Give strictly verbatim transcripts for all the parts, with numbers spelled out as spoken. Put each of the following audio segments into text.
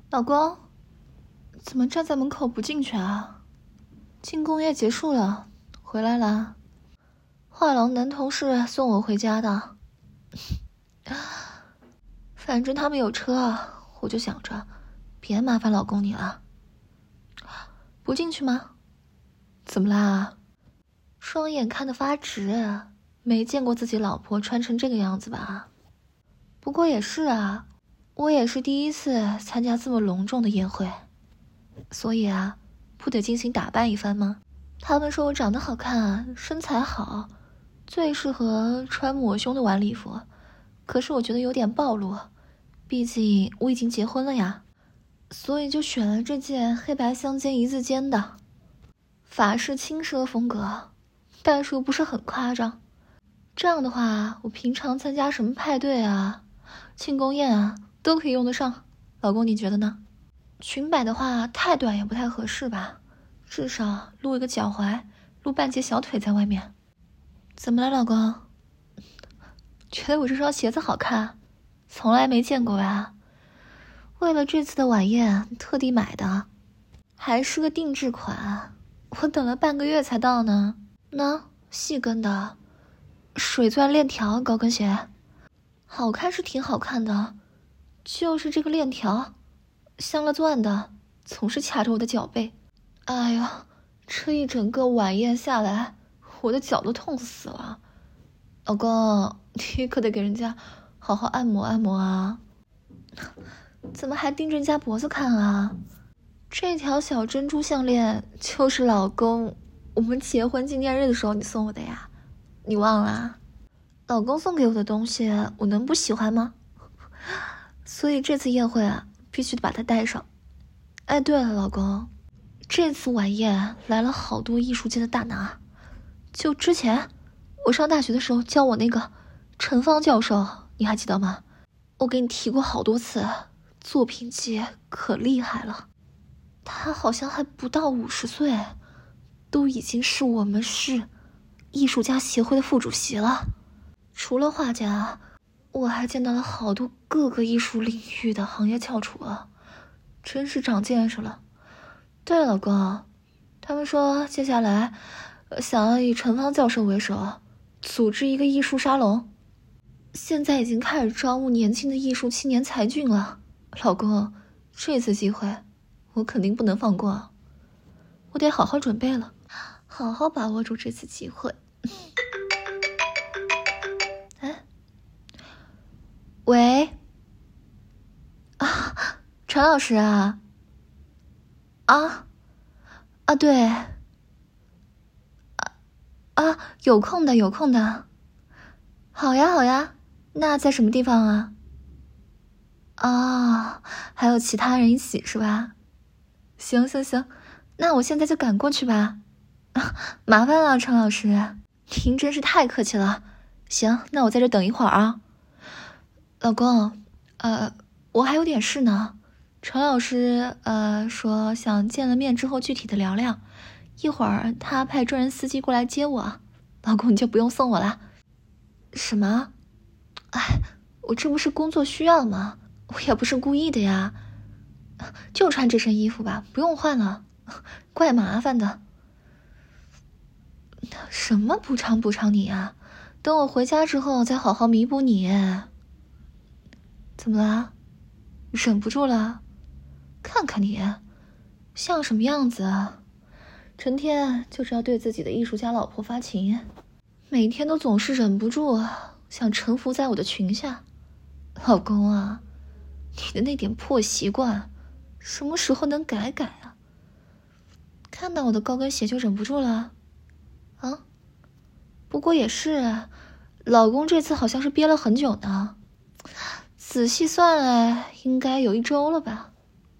老公，怎么站在门口不进去啊？庆功宴结束了，回来啦。画廊男同事送我回家的。反正他们有车，我就想着别麻烦老公你了。不进去吗？怎么啦？双眼看得发直，没见过自己老婆穿成这个样子吧？不过也是啊，我也是第一次参加这么隆重的宴会，所以啊，不得精心打扮一番吗？他们说我长得好看，身材好，最适合穿抹胸的晚礼服，可是我觉得有点暴露，毕竟我已经结婚了呀，所以就选了这件黑白相间一字肩的，法式轻奢风格，但是又不是很夸张。这样的话，我平常参加什么派对啊、庆功宴啊，都可以用得上。老公，你觉得呢？裙摆的话，太短也不太合适吧，至少露一个脚踝，露半截小腿在外面。怎么了，老公？觉得我这双鞋子好看？从来没见过吧？为了这次的晚宴特地买的，还是个定制款，我等了半个月才到呢。那细跟的水钻链条高跟鞋，好看是挺好看的，就是这个链条镶了钻的，总是卡着我的脚背。哎呀，这一整个晚宴下来，我的脚都痛死了。老公，你可得给人家好好按摩按摩啊。怎么还盯着人家脖子看啊？这条小珍珠项链就是老公我们结婚纪念日的时候你送我的呀，你忘了啊？老公送给我的东西我能不喜欢吗？所以这次宴会啊，必须得把它带上。哎，对了，老公，这次晚宴来了好多艺术界的大拿，就之前我上大学的时候教我那个陈芳教授，你还记得吗？我给你提过好多次，作品集可厉害了。他好像还不到五十岁，都已经是我们市艺术家协会的副主席了。除了画家，我还见到了好多各个艺术领域的行业翘楚啊，真是长见识了。对了，老公，他们说接下来想要以陈芳教授为首，组织一个艺术沙龙，现在已经开始招募年轻的艺术青年才俊了。老公，这次机会我肯定不能放过，我得好好准备了，好好把握住这次机会。哎，喂，啊，陈老师啊，啊啊，对，啊啊，有空的有空的，好呀好呀，那在什么地方啊？啊，还有其他人一起是吧？行行行，那我现在就赶过去吧。啊，麻烦了，陈老师，您真是太客气了。行，那我在这等一会儿啊。老公，呃，我还有点事呢。陈老师，呃，说想见了面之后具体的聊聊，一会儿他派专人司机过来接我。老公，你就不用送我了。什么？哎，我这不是工作需要吗？我也不是故意的呀。就穿这身衣服吧，不用换了，怪麻烦的。什么补偿补偿你啊？等我回家之后再好好弥补你。怎么了？忍不住了？看看你像什么样子啊？成天就知道对自己的艺术家老婆发情，每天都总是忍不住想臣服在我的裙下。老公啊，你的那点破习惯什么时候能改改啊？看到我的高跟鞋就忍不住了啊？不过也是，老公这次好像是憋了很久呢，仔细算来应该有一周了吧。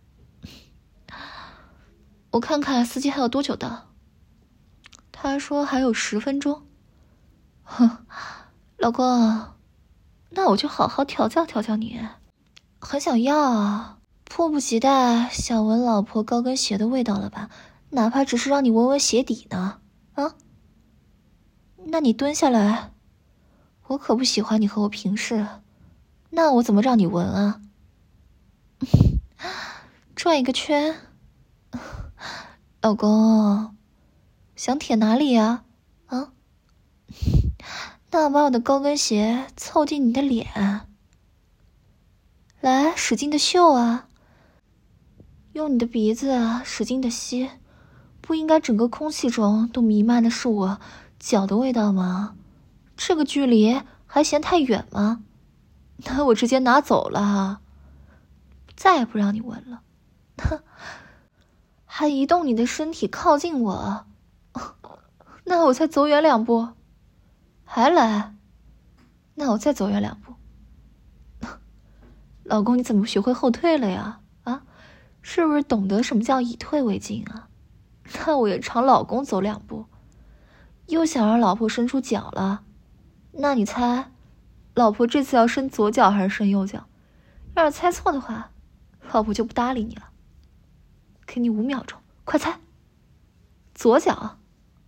我看看司机还有多久到，他说还有十分钟。哼，老公，那我就好好调教调教你。很想要啊，迫不及待想闻老婆高跟鞋的味道了吧？哪怕只是让你闻闻鞋底呢？啊？那你蹲下来，我可不喜欢你和我平视，那我怎么让你闻啊？ 转一个圈。老公，想舔哪里呀？啊？那把我的高跟鞋凑近你的脸，来，使劲的嗅啊！用你的鼻子啊，使劲的吸，不应该整个空气中都弥漫的是我脚的味道吗？这个距离还嫌太远吗？那我直接拿走了，再也不让你闻了。哼，还移动你的身体靠近我，那我再走远两步。还来？那我再走远两步。老公，你怎么学会后退了呀？啊，是不是懂得什么叫以退为进啊？那我也朝老公走两步。又想让老婆伸出脚了？那你猜，老婆这次要伸左脚还是伸右脚？要是猜错的话，老婆就不搭理你了。给你五秒钟，快猜。左脚。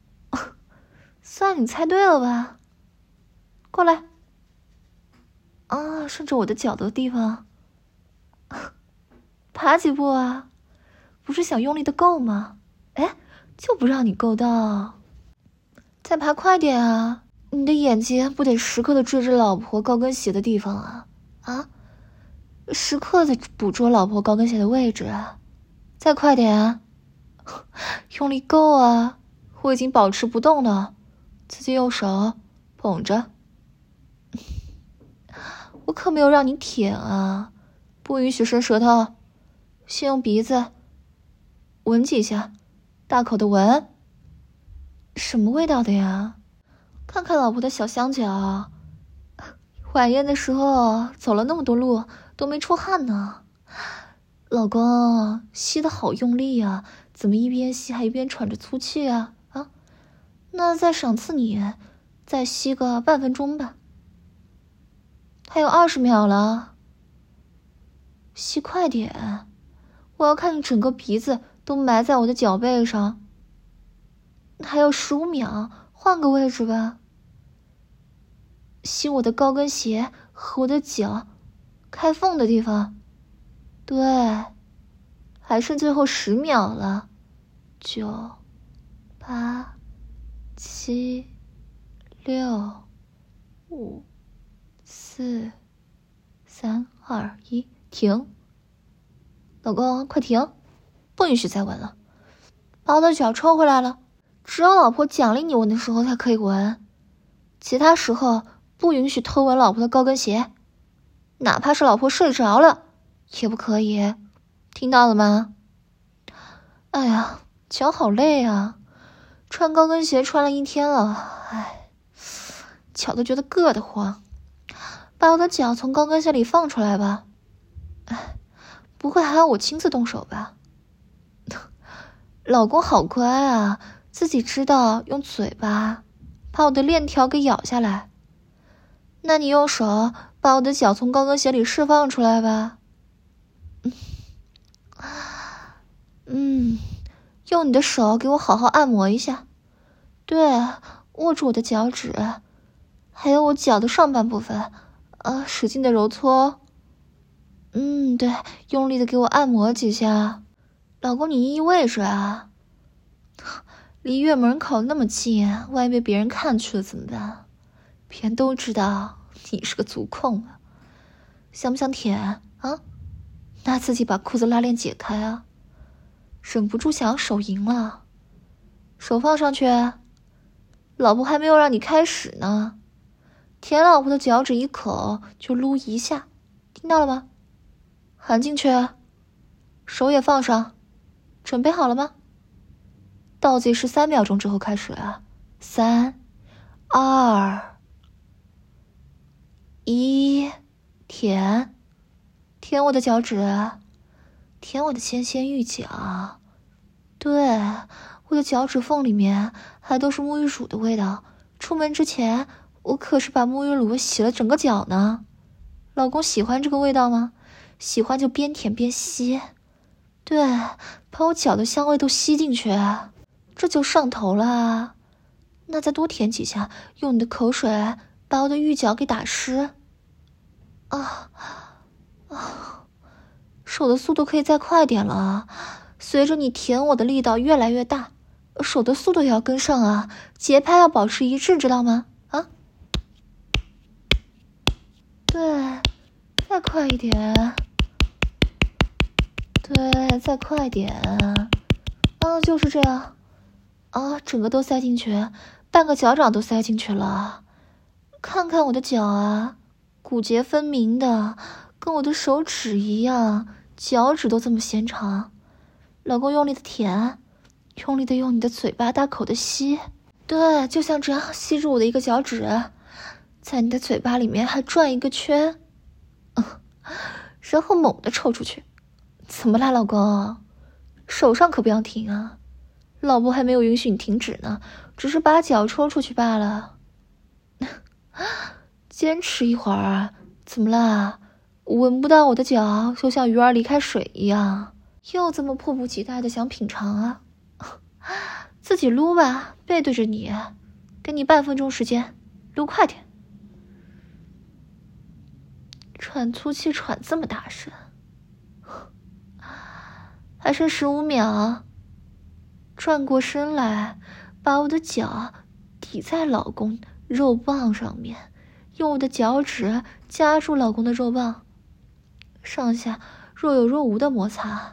算你猜对了吧？过来。啊，顺着我的脚的地方。爬几步啊？不是想用力的够吗？哎，就不让你够到。再爬快点啊！你的眼睛不得时刻的追着老婆高跟鞋的地方啊？啊？时刻的捕捉老婆高跟鞋的位置啊！再快点啊！用力够啊！我已经保持不动了，自己用手捧着。我可没有让你舔啊，不允许伸舌头，先用鼻子闻几下，大口的闻。什么味道的呀？看看老婆的小香脚，晚宴的时候走了那么多路都没出汗呢。老公吸得好用力啊，怎么一边吸还一边喘着粗气啊？啊，那再赏赐你，再吸个半分钟吧。还有二十秒了，吸快点！我要看你整个鼻子都埋在我的脚背上。还有十五秒，换个位置吧。吸我的高跟鞋和我的脚开缝的地方。对，还剩最后十秒了。九、八、七、六、五。四、三、二、一，停！老公，快停！不允许再闻了。把我的脚抽回来了，只有老婆奖励你闻的时候才可以闻，其他时候不允许偷闻老婆的高跟鞋，哪怕是老婆睡着了也不可以，听到了吗？哎呀，脚好累啊，穿高跟鞋穿了一天了，哎，脚都觉得硌得慌。把我的脚从高跟鞋里放出来吧。哎，不会还要我亲自动手吧？老公好乖啊，自己知道用嘴巴把我的链条给咬下来。那你用手把我的脚从高跟鞋里释放出来吧。嗯，用你的手给我好好按摩一下。对，握住我的脚趾，还有我脚的上半部分。啊，使劲的揉搓。嗯，对，用力的给我按摩几下。老公，你意味着啊？离院门口那么近，万一被别人看去了怎么办？别人都知道你是个足控了。想不想舔啊？那自己把裤子拉链解开啊！忍不住想要手淫了，手放上去。老婆还没有让你开始呢。舔老婆的脚趾一口就撸一下，听到了吗？含进去，手也放上，准备好了吗？倒计时三秒钟之后开始啊！三、二、一，舔，舔我的脚趾，舔我的纤纤玉脚。对，我的脚趾缝里面还都是沐浴乳的味道。出门之前我可是把沐浴乳洗了整个脚呢。老公喜欢这个味道吗？喜欢就边舔边吸。对，把我脚的香味都吸进去，这就上头了。那再多舔几下，用你的口水把我的玉脚给打湿。啊啊， 手的速度可以再快点了。随着你舔我的力道越来越大，手的速度也要跟上啊，节拍要保持一致，知道吗？啊，对，再快一点，对，再快点，啊，就是这样，啊，整个都塞进去，半个脚掌都塞进去了。看看我的脚啊，骨节分明的，跟我的手指一样，脚趾都这么纤长。老公用力的舔，用力的用你的嘴巴大口的吸，对，就像这样吸住我的一个脚趾，在你的嘴巴里面还转一个圈，嗯，然后猛地抽出去。怎么啦，老公？手上可不要停啊，老婆还没有允许你停止呢，只是把脚抽出去罢了。坚持一会儿，怎么啦？闻不到我的脚，就像鱼儿离开水一样，又这么迫不及待的想品尝啊？自己撸吧，背对着你，给你半分钟时间，撸快点。喘粗气喘这么大声，还剩十五秒。转过身来，把我的脚抵在老公肉棒上面，用我的脚趾夹住老公的肉棒，上下若有若无的摩擦。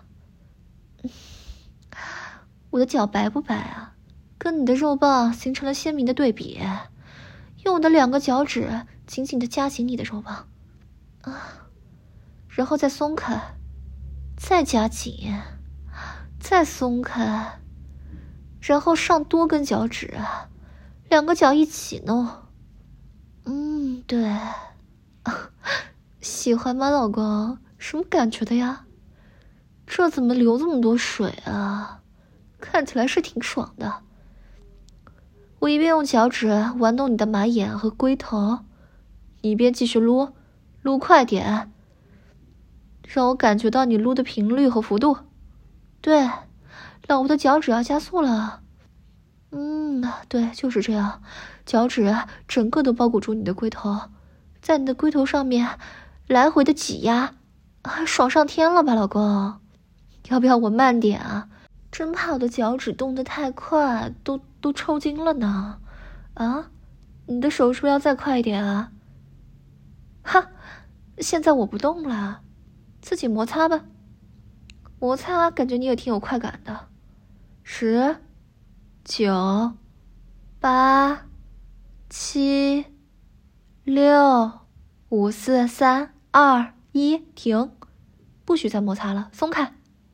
我的脚白不白啊？跟你的肉棒形成了鲜明的对比。用我的两个脚趾紧紧地夹紧你的肉棒，啊，然后再松开，再夹紧，再松开，然后上多根脚趾，两个脚一起弄。嗯，对，啊，喜欢吗，老公？什么感觉的呀？这怎么流这么多水啊？看起来是挺爽的。我一边用脚趾玩弄你的马眼和龟头，你一边继续撸，撸快点，让我感觉到你撸的频率和幅度。对，老婆的脚趾要加速了。嗯，对，就是这样，脚趾整个都包裹住你的龟头，在你的龟头上面来回的挤压，啊，爽上天了吧，老公？要不要我慢点啊？真怕我的脚趾动得太快，都都抽筋了呢。啊，你的手是不是要再快一点啊？哈，现在我不动了，自己摩擦吧。摩擦，感觉你也挺有快感的。十、九、八、七、六、五、四、三、二、一，停，不许再摩擦了，松开。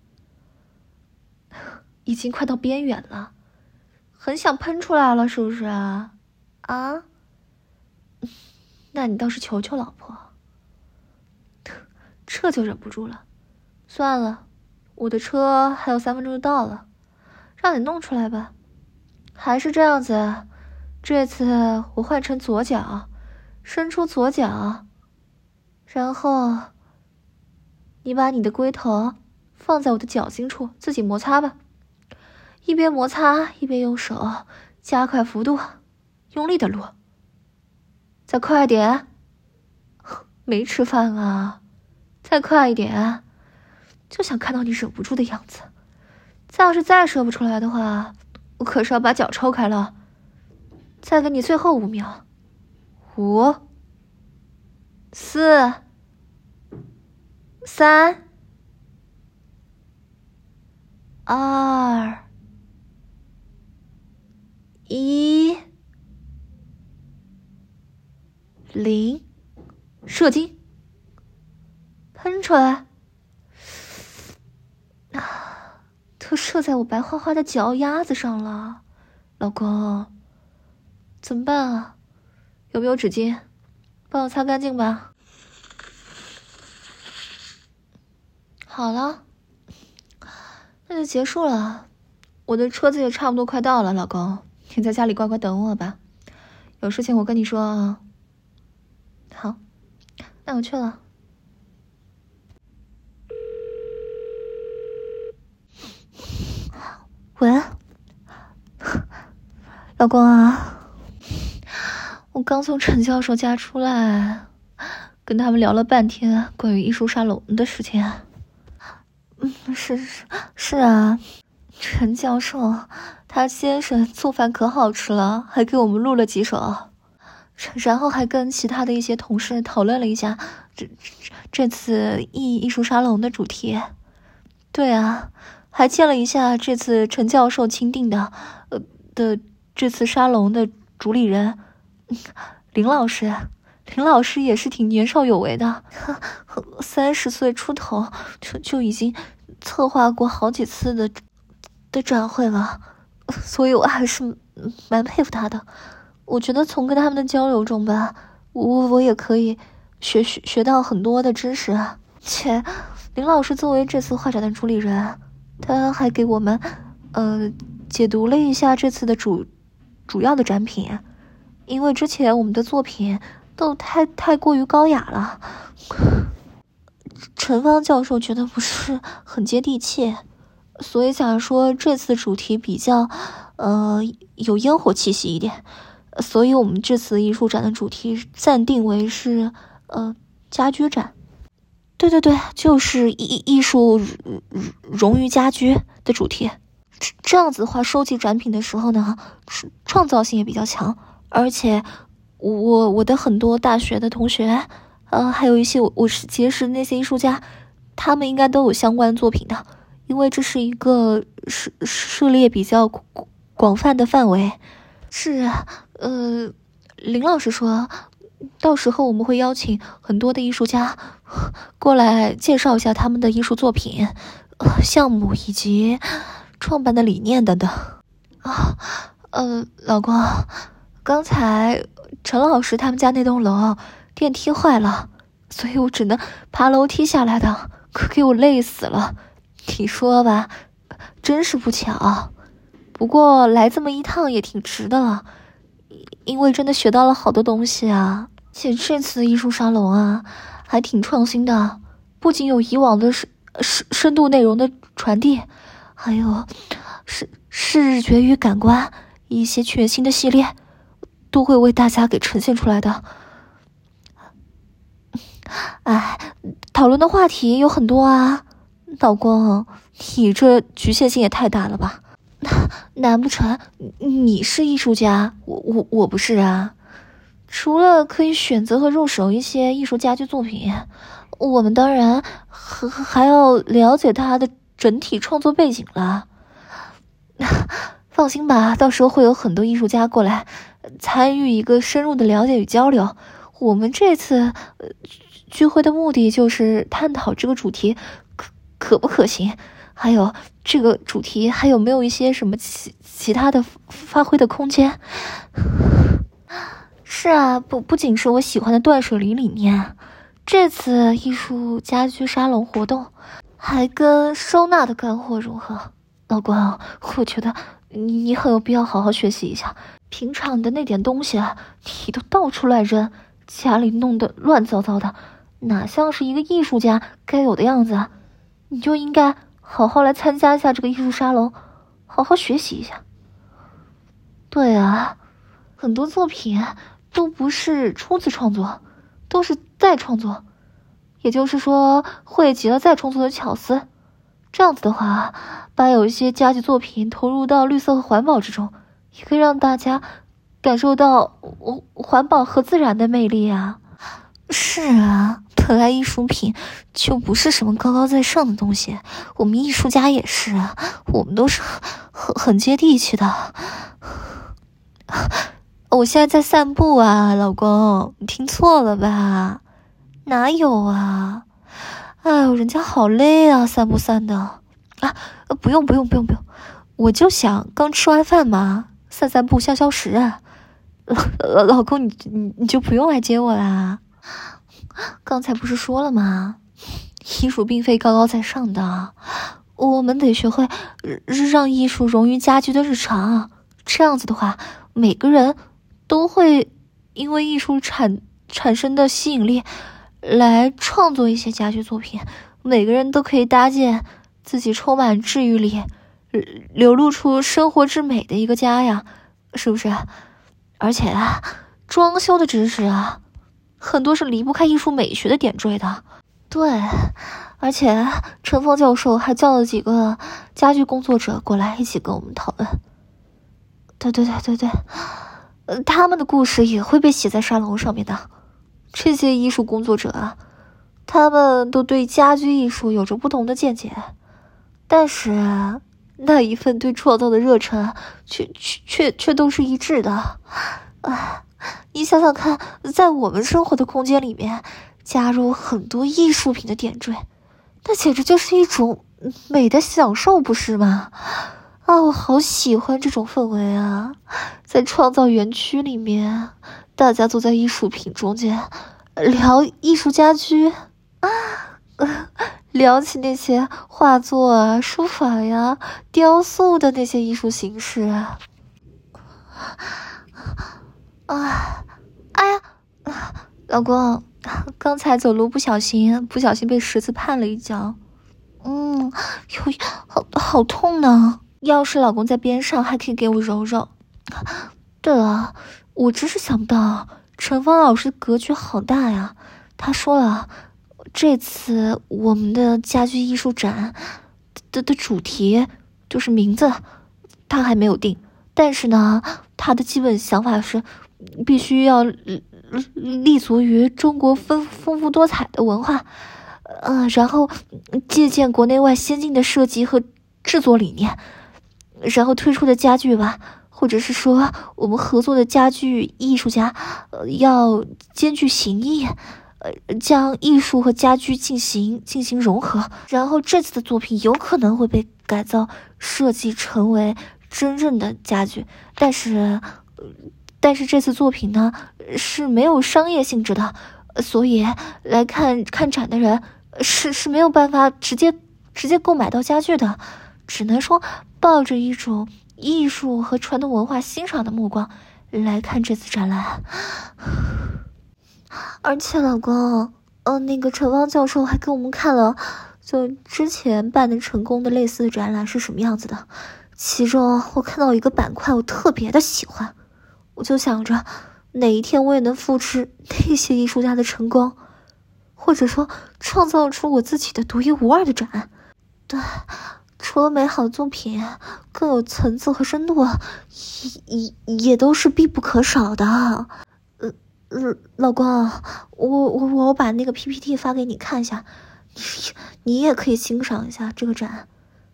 已经快到边缘了，很想喷出来了，是不是啊？啊？那你倒是求求老婆。这就忍不住了。算了，我的车还有三分钟就到了，让你弄出来吧。还是这样子，这次我换成左脚，伸出左脚，然后你把你的龟头放在我的脚心处，自己摩擦吧。一边摩擦一边用手加快幅度，用力的撸，再快点。没吃饭啊？再快一点，就想看到你忍不住的样子。再要是再射不出来的话，我可是要把脚抽开了。再给你最后五秒，五、四、三、二、一，零，射精，喷出来，啊，都射在我白花花的脚丫子上了，老公，怎么办啊？有没有纸巾？帮我擦干净吧。好了，那就结束了。我的车子也差不多快到了，老公，你在家里乖乖等我吧。有事情我跟你说啊。好，那我去了。喂，老公啊，我刚从陈教授家出来，跟他们聊了半天关于艺术沙龙的事情。 嗯，是是是啊，陈教授他先生做饭可好吃了，还给我们录了几首，然后还跟其他的一些同事讨论了一下这这这次艺艺术沙龙的主题。对啊，还见了一下这次陈教授钦定的呃的这次沙龙的主理人林老师。林老师也是挺年少有为的，三十岁出头就就已经策划过好几次的的展会了，所以我还是蛮佩服他的。我觉得从跟他们的交流中吧，我我也可以学学学到很多的知识。且林老师作为这次画展的主理人，他还给我们呃解读了一下这次的主主要的展品，因为之前我们的作品都太太过于高雅了，陈芳教授觉得不是很接地气，所以想说这次主题比较呃有烟火气息一点，所以我们这次艺术展的主题暂定为是呃家居展。对对对，就是艺艺术融于家居的主题。这样子的话，收集展品的时候呢，创造性也比较强，而且我我的很多大学的同学，呃，还有一些我我是结识那些艺术家，他们应该都有相关作品的，因为这是一个涉涉猎比较广泛的范围。是啊，呃，林老师说，到时候我们会邀请很多的艺术家过来介绍一下他们的艺术作品、呃、项目以及创办的理念等等。啊，呃，老公，刚才陈老师他们家那栋楼电梯坏了，所以我只能爬楼梯下来的，可给我累死了。你说吧，真是不巧。不过来这么一趟也挺值的了，因为真的学到了好多东西啊。且这次的艺术沙龙啊，还挺创新的，不仅有以往的深深深度内容的传递，还有视视觉与感官一些全新的系列，都会为大家给呈现出来的。哎，讨论的话题有很多啊，老公，你这局限性也太大了吧？难不成你是艺术家，我我我不是啊？除了可以选择和入手一些艺术家居作品，我们当然还还要了解他的整体创作背景了。放心吧，到时候会有很多艺术家过来参与一个深入的了解与交流。我们这次、呃、聚会的目的就是探讨这个主题可可不可行，还有这个主题还有没有一些什么其其他的发挥的空间。是啊，不不仅是我喜欢的断舍离理念，这次艺术家居沙龙活动还跟收纳的干货融合。老公，我觉得你你很有必要好好学习一下。平常的那点东西啊，你都到处乱扔，家里弄得乱糟糟的，哪像是一个艺术家该有的样子啊？你就应该好好来参加一下这个艺术沙龙，好好学习一下。对啊，很多作品都不是初次创作，都是再创作，也就是说汇集了再创作的巧思。这样子的话，把有一些家居作品投入到绿色和环保之中，也可以让大家感受到环保和自然的魅力啊。是啊，本来艺术品就不是什么高高在上的东西，我们艺术家也是啊，我们都是很很接地气的。我现在在散步啊，老公，你听错了吧？哪有啊？哎呦，人家好累啊，散步散的啊！不用不用不用不用，我就想刚吃完饭嘛，散散步消消食啊。老老公，你你你就不用来接我啦。刚才不是说了吗？艺术并非高高在上的，我们得学会让艺术融于家居的日常。这样子的话，每个人都会因为艺术产产生的吸引力来创作一些家居作品，每个人都可以搭建自己充满治愈力、流露出生活之美的一个家呀，是不是？而且啊，装修的知识啊，很多是离不开艺术美学的点缀的。 对，而且陈峰教授还叫了几个家具工作者过来一起跟我们讨论。对对对对对，呃，他们的故事也会被写在沙龙上面的。这些艺术工作者啊，他们都对家居艺术有着不同的见解，但是那一份对创造的热忱却却却却都是一致的。啊，你想想看，在我们生活的空间里面加入很多艺术品的点缀，那简直就是一种美的享受，不是吗？啊，我好喜欢这种氛围啊！在创造园区里面，大家坐在艺术品中间聊艺术家居啊，呃聊起那些画作啊、书法呀、雕塑的那些艺术形式啊。啊，哎呀，老公，刚才走路不小心，不小心被石子绊了一跤，嗯，有好好痛呢。要是老公在边上，还可以给我揉揉。对了，我真是想不到，陈芳老师的格局好大呀。他说了，这次我们的家居艺术展的的主题就是名字，他还没有定。但是呢，他的基本想法是，必须要立足于中国丰丰富多彩的文化，呃，然后借鉴国内外先进的设计和制作理念，然后推出的家具吧，或者是说我们合作的家具艺术家，呃，要兼具形意，呃，将艺术和家居进行进行融合，然后这次的作品有可能会被改造设计成为真正的家具，但是，但是这次作品呢是没有商业性质的，所以来看看展的人是是没有办法直接直接购买到家具的，只能说抱着一种艺术和传统文化欣赏的目光来看这次展览。而且老公，呃，那个陈汪教授还给我们看了，就之前办的成功的类似的展览是什么样子的。其中我看到一个板块，我特别的喜欢，我就想着哪一天我也能复制那些艺术家的成功，或者说创造出我自己的独一无二的展。对，除了美好的作品，更有层次和深度，也也也都是必不可少的。呃呃，老公，我我我把那个 P P T 发给你看一下，你你也可以欣赏一下这个展。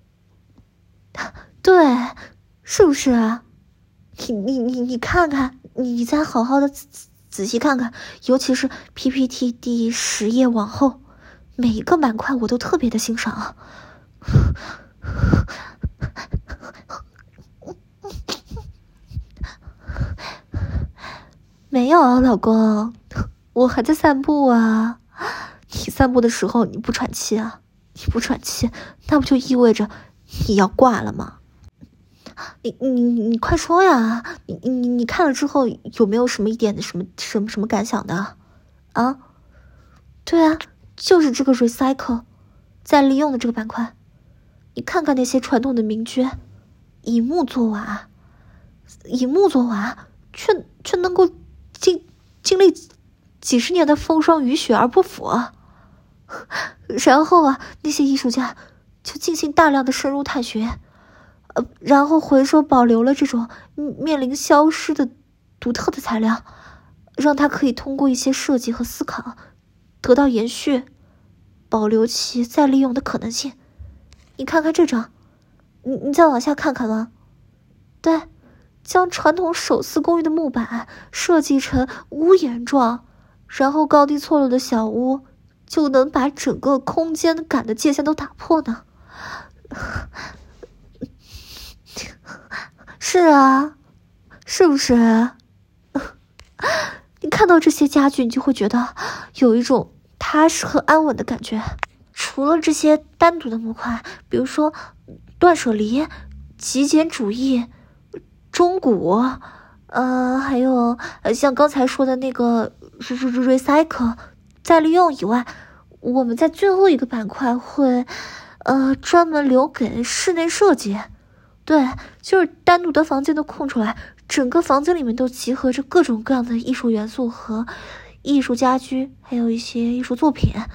对，是不是啊？你你你你看看，你你再好好的仔仔细看看，尤其是 P P T 第十页往后，每一个板块我都特别的欣赏啊。没有，老公，我还在散步啊。你散步的时候你不喘气啊？你不喘气，那不就意味着你要挂了吗？你你你快说呀！你你你看了之后有没有什么一点的什么什么什么感想的？啊？对啊，就是这个 recycle 再利用的这个板块。你看看那些传统的名居，以木作瓦，以木作瓦，却却能够经经历几十年的风霜雨雪而不腐。然后啊，那些艺术家就进行大量的深入探寻。呃，然后回收保留了这种面临消失的独特的材料，让它可以通过一些设计和思考得到延续，保留其再利用的可能性。你看看这张，你你再往下看看吧。对，将传统手撕公寓的木板设计成屋檐状，然后高低错落的小屋就能把整个空间感的界限都打破呢。是啊，是不是？你看到这些家具，你就会觉得有一种踏实和安稳的感觉。除了这些单独的木块，比如说断舍离、极简主义、中古，呃，还有像刚才说的那个 recycle 再利用以外，我们在最后一个板块会呃专门留给室内设计。对，就是单独的房间都空出来，整个房间里面都集合着各种各样的艺术元素和艺术家居，还有一些艺术作品，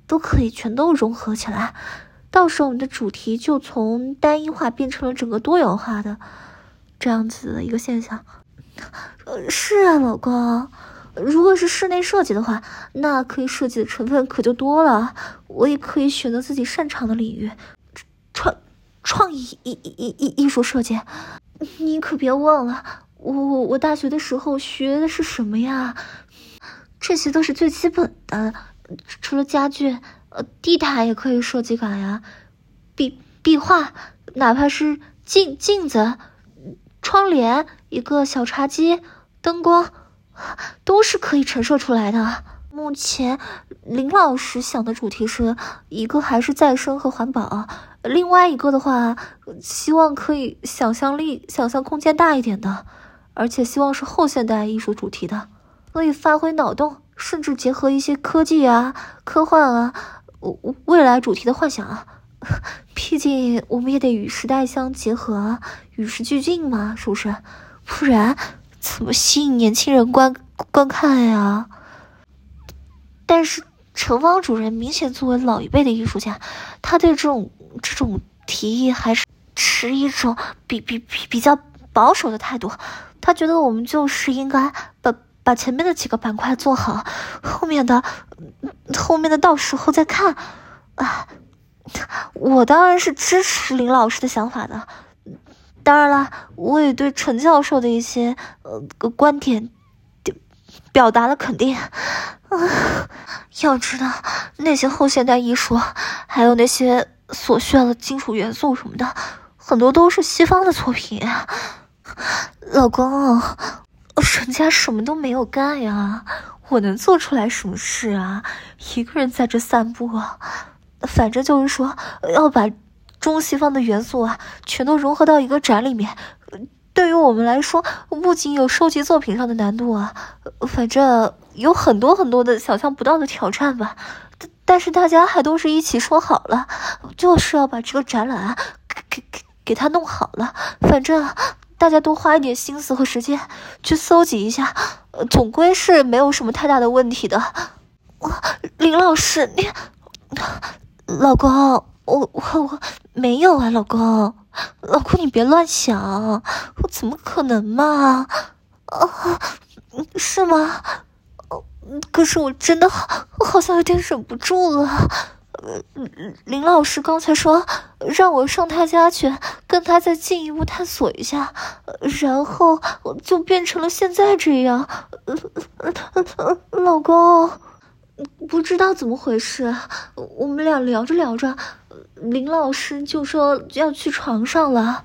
都可以全都融合起来，到时候我们的主题就从单一化变成了整个多元化的这样子的一个现象。呃，是啊，老公，如果是室内设计的话，那可以设计的成分可就多了，我也可以选择自己擅长的领域，创创意艺艺艺艺术设计。你可别忘了，我我我大学的时候学的是什么呀？这些都是最基本的，除了家具，呃，地毯也可以设计感呀，壁壁画，哪怕是镜镜子、窗帘、一个小茶几、灯光，都是可以陈设出来的。目前林老师想的主题是一个还是再生和环保，另外一个的话，希望可以想象力、想象空间大一点的，而且希望是后现代艺术主题的，可以发挥脑洞，甚至结合一些科技啊、科幻啊、未来主题的幻想啊。毕竟我们也得与时代相结合啊，与时俱进嘛，是不是？不然怎么吸引年轻人观观看呀？但是陈芳主任明显作为老一辈的艺术家，他对这种这种提议还是持一种比比比比较保守的态度。他觉得我们就是应该把把前面的几个板块做好，后面的后面的到时候再看啊。我当然是支持林老师的想法的，当然了，我也对陈教授的一些呃观点表达了肯定。啊，要知道那些后现代艺术，还有那些所需要的金属元素什么的，很多都是西方的作品。老公，人家什么都没有干呀，我能做出来什么事啊？一个人在这散步啊，反正就是说要把中西方的元素啊全都融合到一个展里面。对于我们来说，不仅有收集作品上的难度啊，反正有很多很多的想象不到的挑战吧。但是大家还都是一起说好了，就是要把这个展览啊给给给它弄好了。反正大家多花一点心思和时间去搜集一下，总归是没有什么太大的问题的。林老师，你老公，我我我没有啊，老公。老公，你别乱想，我怎么可能嘛？啊，是吗？可是我真的好，我好像有点忍不住了。林老师刚才说让我上他家去，跟他再进一步探索一下，然后就变成了现在这样。老公，不知道怎么回事，我们俩聊着聊着，林老师就说要去床上了。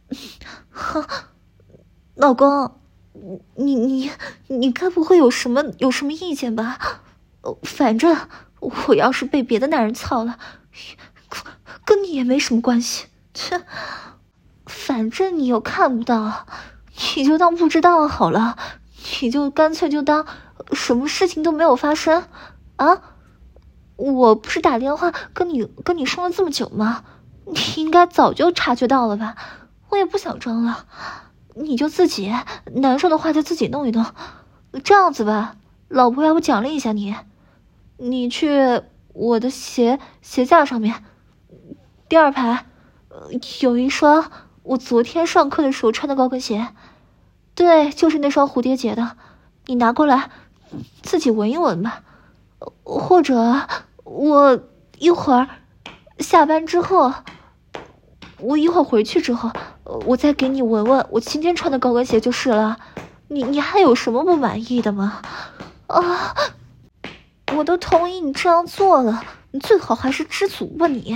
老公，你你你该不会有什么有什么意见吧？反正我要是被别的男人操了，跟你也没什么关系。切，反正你又看不到，你就当不知道好了，你就干脆就当什么事情都没有发生啊！我不是打电话跟你跟你说了这么久吗？你应该早就察觉到了吧？我也不想装了，你就自己难受的话就自己弄一弄。这样子吧，老婆要不奖励一下你，你去我的鞋鞋架上面第二排，有一双我昨天上课的时候穿的高跟鞋，对，就是那双蝴蝶结的，你拿过来自己闻一闻吧。或者我一会儿下班之后，我一会儿回去之后，我再给你闻闻我今天穿的高跟鞋就是了。你你还有什么不满意的吗？啊，我都同意你这样做了，你最好还是知足吧你。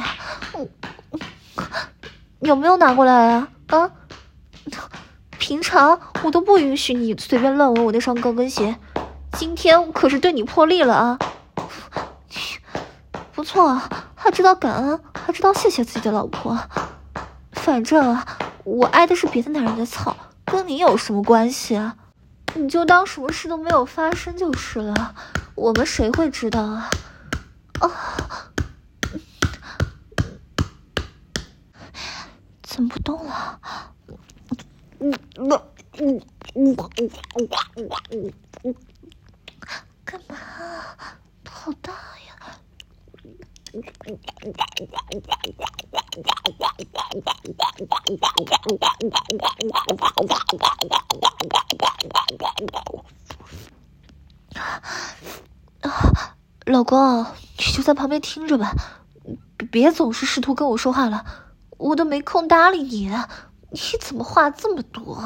有没有拿过来啊？啊，平常我都不允许你随便乱闻我那双高跟鞋，今天可是对你破例了啊！不错，还知道感恩，还知道谢谢自己的老婆。反正啊，我挨的是别的男人的操，跟你有什么关系啊？你就当什么事都没有发生就是了。我们谁会知道啊？啊！怎么不动了？嗯嗯嗯嗯嗯嗯，干嘛？好大呀！ 老公，你就在旁边听着吧，别总是试图跟我说话了，我都没空搭理你。你怎么话这么多？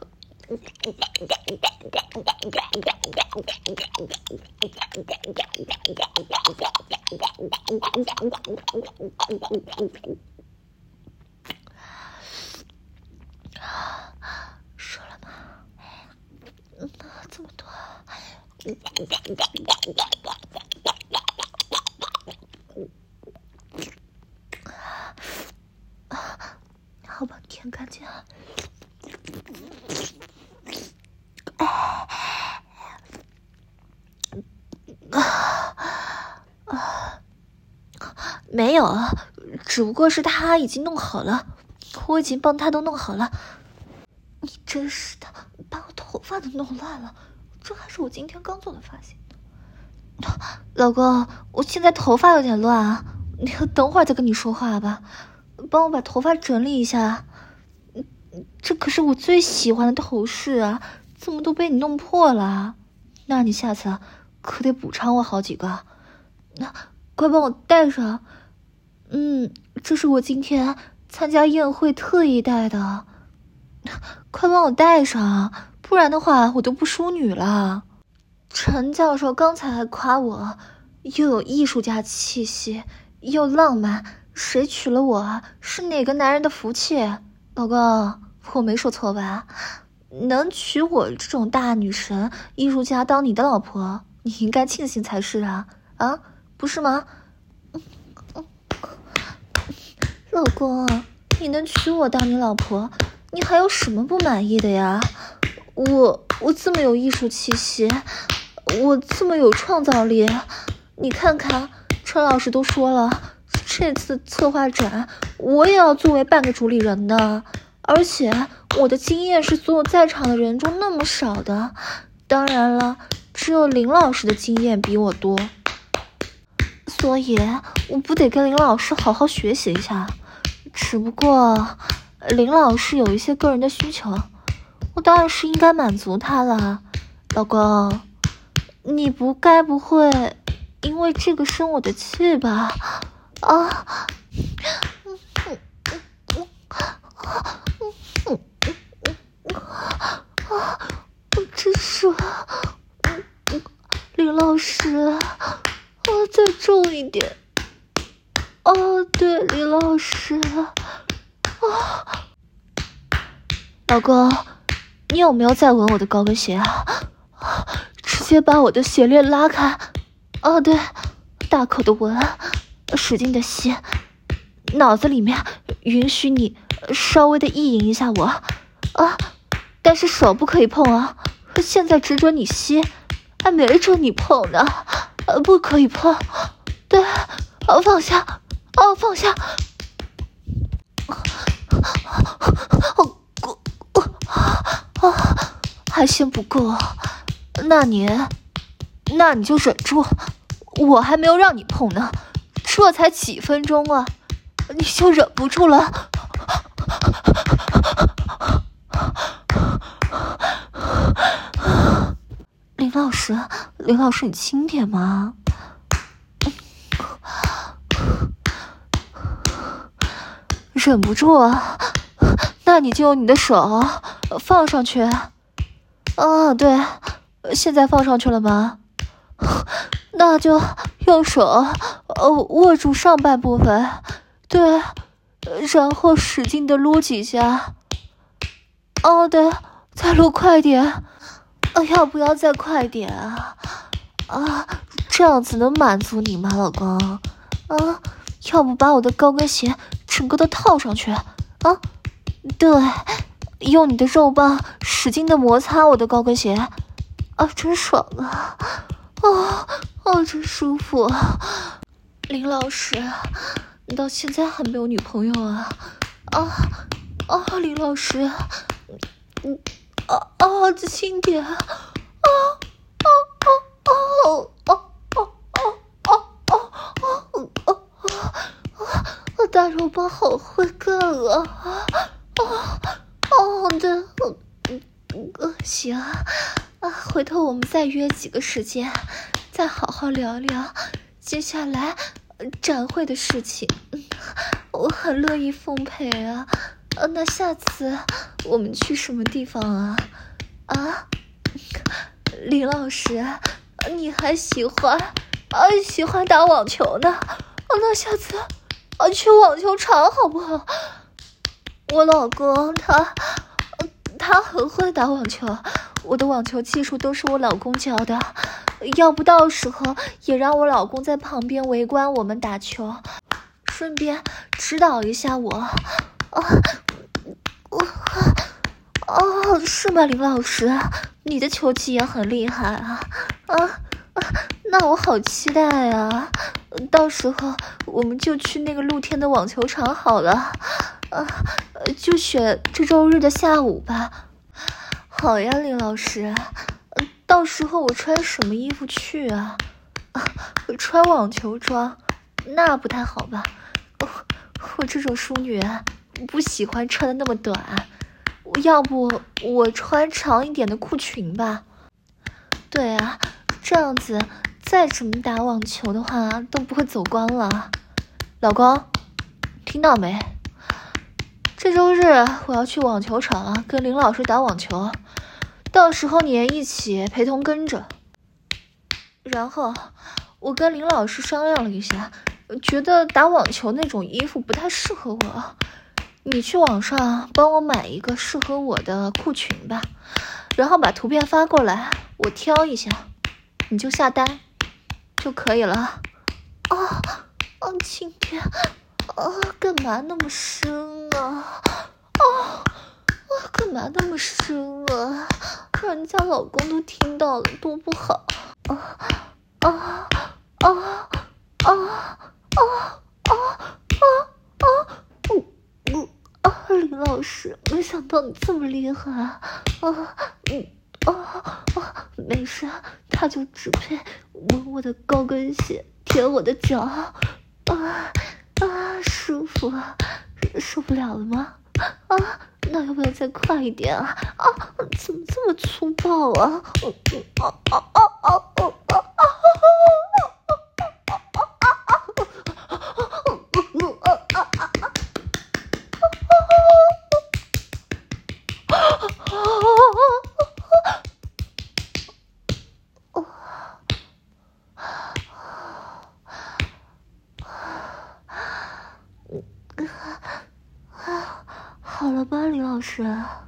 说了吗？嗯，这么多。好吧，舔干净啊。没有，只不过是他已经弄好了，我已经帮他都弄好了。你真是的，把我头发都弄乱了，这还是我今天刚做的发型。老公，我现在头发有点乱啊，你等会儿再跟你说话吧，帮我把头发整理一下。这可是我最喜欢的头饰啊，怎么都被你弄破了？那你下次可得补偿我好几个。那快帮我戴上。嗯，这是我今天参加宴会特意戴的，快帮我戴上，不然的话我都不淑女了。陈教授刚才还夸我又有艺术家气息又浪漫，谁娶了我是哪个男人的福气。老公，我没说错吧？能娶我这种大女神艺术家当你的老婆，你应该庆幸才是啊啊，不是吗？老公，你能娶我当你老婆，你还有什么不满意的呀？我我这么有艺术气息，我这么有创造力，你看看陈老师都说了，这次策划展我也要作为半个主理人的，而且我的经验是所有在场的人中那么少的，当然了，只有林老师的经验比我多，所以我不得跟林老师好好学习一下。只不过林老师有一些个人的需求，我当然是应该满足他了。老公，你不该不会因为这个生我的气吧？啊，真是，林老师，啊，再重一点。哦，对，林老师，啊，老公，你有没有在闻我的高跟鞋啊？直接把我的鞋链拉开。哦，对，大口的闻，使劲的吸，脑子里面允许你稍微的意淫一下我啊，但是手不可以碰啊，现在只准你吸，还没准你碰呢，不可以碰。对，哦，放下。哦，放下！哦，啊，还嫌不够？那你，那你就忍住，我还没有让你碰呢，这才几分钟啊，你就忍不住了？林老师，林老师，你轻点嘛。忍不住啊，那你就用你的手放上去。啊，对，现在放上去了吗？那就用手呃握住上半部分，对，然后使劲的撸几下。哦，对，再撸快点。啊，要不要再快点啊？啊，这样子能满足你吗，老公？啊，要不把我的高跟鞋整个都套上去啊？对，用你的肉棒使劲的摩擦我的高跟鞋啊，真爽啊！哦哦，真舒服。林老师，你到现在还没有女朋友啊？啊啊，林老师，嗯啊啊，轻点啊！啊啊啊啊啊啊啊啊啊啊！ 大肉包好会干啊！哦哦的，呃行啊，回头我们再约几个时间，再好好聊聊接下来展会的事情。我很乐意奉陪啊。呃，那下次我们去什么地方啊？啊，林老师，你还喜欢啊喜欢打网球呢？啊，那下次啊去网球场好不好？我老公他他很会打网球，我的网球技术都是我老公教的，要不到时候也让我老公在旁边围观我们打球，顺便指导一下我。啊，我哦，是吗，林老师？你的球技也很厉害啊！啊啊，那我好期待啊！到时候我们就去那个露天的网球场好了，啊，就选这周日的下午吧。好呀，林老师，到时候我穿什么衣服去啊？啊，穿网球装，那不太好吧？我我这种淑女不喜欢穿的那么短，要不我穿长一点的裤裙吧？对啊，这样子再怎么打网球的话都不会走光了。老公，听到没？这周日我要去网球场跟林老师打网球，到时候你也一起陪同跟着。然后我跟林老师商量了一下，觉得打网球那种衣服不太适合我，你去网上帮我买一个适合我的裤裙吧，然后把图片发过来，我挑一下，你就下单就可以了。啊啊，今天啊，干嘛那么深啊？啊啊，干嘛那么深啊？让人家老公都听到了，多不好！啊啊啊啊啊啊啊啊！嗯嗯啊，林老师，没想到你这么厉害啊！啊嗯啊啊，没事，他就只配闻我的高跟鞋，舔我的脚。啊啊，舒服，受不了了吗？啊，那要不要再快一点啊？啊，怎么这么粗暴啊？啊啊啊啊啊啊啊！好了吧，李老师？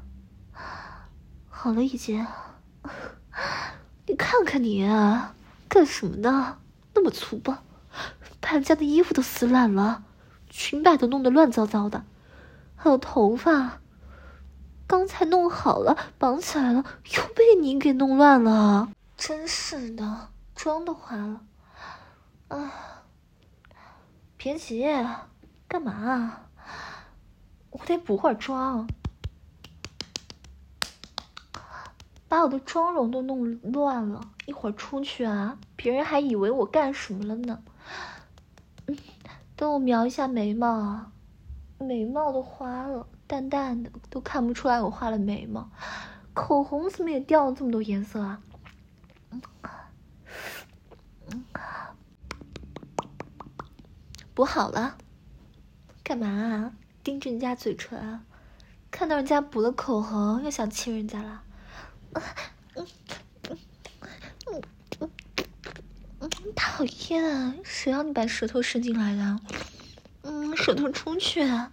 好了已经。你看看你啊，干什么呢？那么粗暴，把人家的衣服都撕烂了，裙摆都弄得乱糟糟的，还有头发，刚才弄好了，绑起来了，又被你给弄乱了。真是的，妆都花了。啊，别急，干嘛啊？我得补会儿妆，把我的妆容都弄乱了，一会儿出去啊，别人还以为我干什么了呢。嗯，等我描一下眉毛，眉毛都花了，淡淡的，都看不出来我画了眉毛。口红怎么也掉了这么多颜色啊？嗯嗯，补好了，干嘛啊？盯着人家嘴唇啊，看到人家补了口红又想亲人家了。嗯嗯嗯嗯嗯嗯，讨厌啊！谁让你把舌头伸进来的？嗯，舌头出去啊！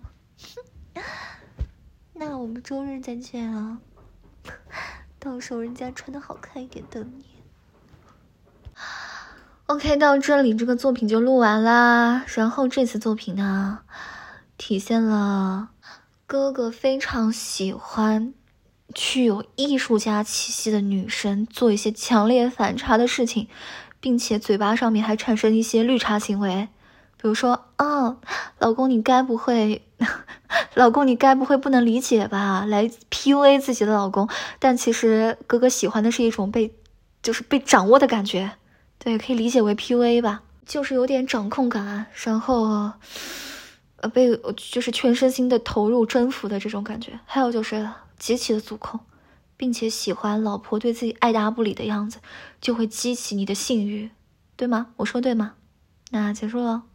那我们周日再见啊，到时候人家穿的好看一点等你。OK， 到这里这个作品就录完啦。然后这次作品呢，体现了哥哥非常喜欢具有艺术家气息的女生做一些强烈反差的事情，并且嘴巴上面还产生一些绿茶行为，比如说啊，老公你该不会老公你该不会不能理解吧，来 P U A 自己的老公，但其实哥哥喜欢的是一种被就是被掌握的感觉，对，可以理解为 P U A 吧，就是有点掌控感，然后呃被就是全身心的投入征服的这种感觉，还有就是极其的足控，并且喜欢老婆对自己爱答不理的样子，就会激起你的性欲，对吗？我说对吗？那结束了。